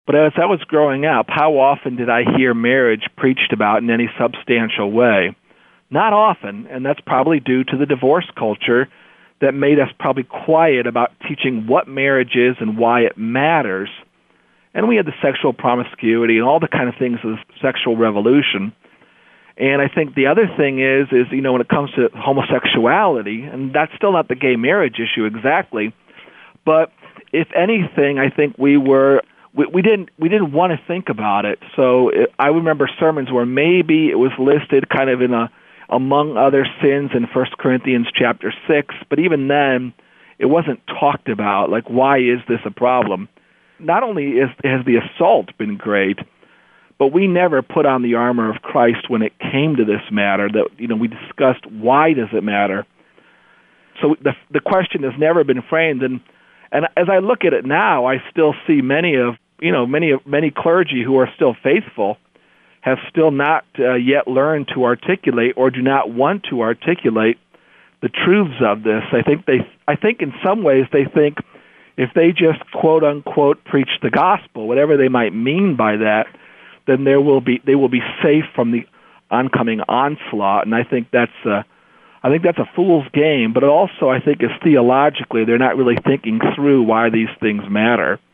But as I was growing up, how often did I hear marriage preached about in any substantial way? Not often, and that's probably due to the divorce culture that made us probably quiet about teaching what marriage is and why it matters. And we had the sexual promiscuity and all the kind of things of the sexual revolution. And I think the other thing is when it comes to homosexuality, and that's still not the gay marriage issue exactly, but if anything, I think we didn't want to think about it. So I remember sermons where maybe it was listed kind of among other sins in 1 Corinthians chapter 6, but even then, it wasn't talked about, like, why is this a problem? Not only has the assault been great, but we never put on the armor of Christ when it came to this matter, that we discussed why does it matter. So the question has never been framed, and as I look at it now, I still see many clergy who are still faithful have still not yet learned to articulate or do not want to articulate the truths of this. I think in some ways they think if they just quote unquote preach the gospel, whatever they might mean by that, then they will be safe from the oncoming onslaught. And I think that's a fool's game. But also, I think is theologically they're not really thinking through why these things matter.